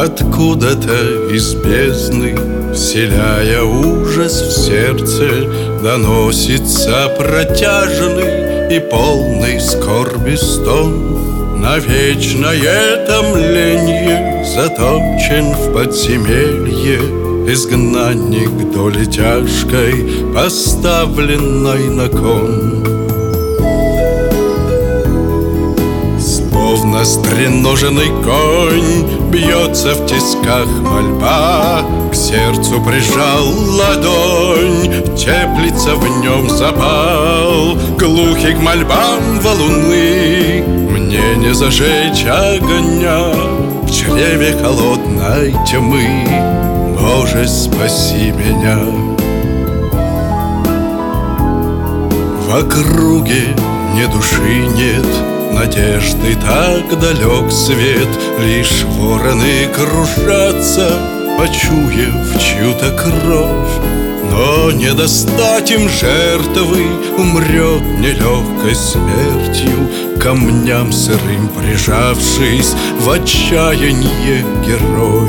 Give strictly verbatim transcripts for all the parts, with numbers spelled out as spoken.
Откуда-то из бездны, вселяя ужас в сердце, доносится протяжный и полный скорби стон. На вечное томленье заточен в подземелье изгнанник доли тяжкой, поставленной на кон. Словно стреноженный конь бьется в тисках мольба, к сердцу прижал ладонь, теплится в нем запал. Глухий к мольбам валуны, мне не зажечь огня в чреве холодной тьмы. Боже, спаси меня. В округе ни души нет, надежды так далек свет, лишь вороны кружатся, почуяв чью-то кровь. Но не достать им жертвы, умрет нелегкой смертью, камням сырым прижавшись в отчаянье герой.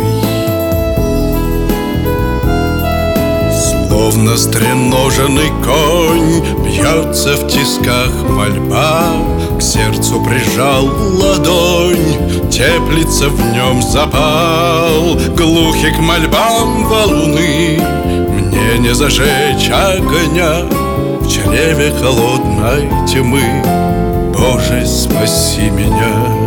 Словно стреноженный конь бьется в тисках мольба, к сердцу прижал ладонь, теплится в нем запал. Глухи к мольбам валуны, мне не зажечь огня в чреве холодной тьмы. Боже, спаси меня.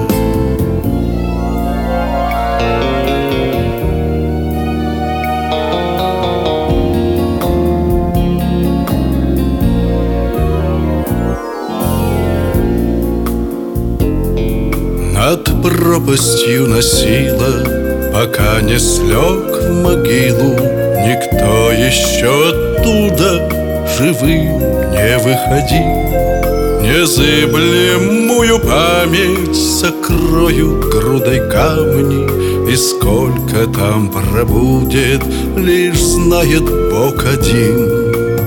Над пропастью носила, пока не слег в могилу, никто еще оттуда живым не выходил. Незыблемую память сокрою грудой камни, и сколько там пробудет, лишь знает Бог один.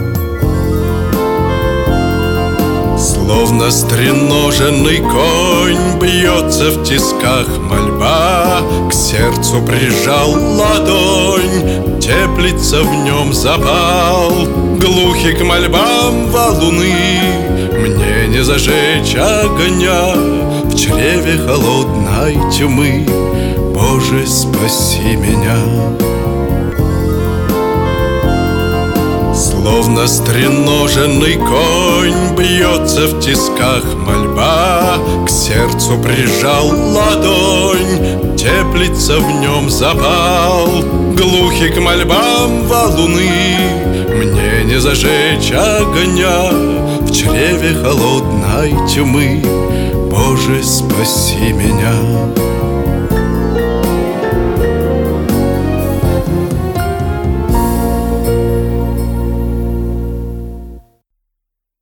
Словно стреноженный конь бьется в тисках мольба, к сердцу прижал ладонь, теплится в нем запал. Глухи к мольбам валуны, мне не зажечь огня в чреве холодной тьмы. Боже, спаси меня. Словно стреноженный конь бьется в тисках мольба, к сердцу прижал ладонь, теплится в нем запал. Глухи к мольбам валуны, мне не зажечь огня в чреве холодной тьмы. Боже, спаси меня.